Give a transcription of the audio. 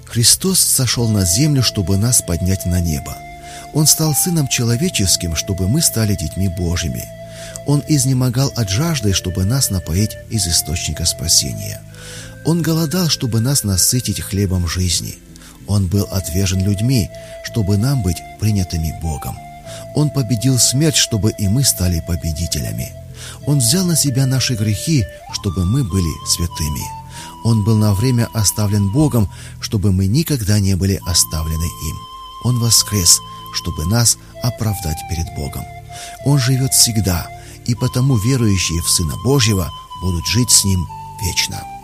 Христос сошел на землю, чтобы нас поднять на небо. Он стал Сыном Человеческим, чтобы мы стали детьми Божьими. Он изнемогал от жажды, чтобы нас напоить из источника спасения. Он голодал, чтобы нас насытить хлебом жизни. Он был отвержен людьми, чтобы нам быть принятыми Богом. Он победил смерть, чтобы и мы стали победителями. Он взял на себя наши грехи, чтобы мы были святыми. Он был на время оставлен Богом, чтобы мы никогда не были оставлены им. Он воскрес, чтобы нас оправдать перед Богом. Он живет всегда, и потому верующие в Сына Божьего будут жить с Ним вечно.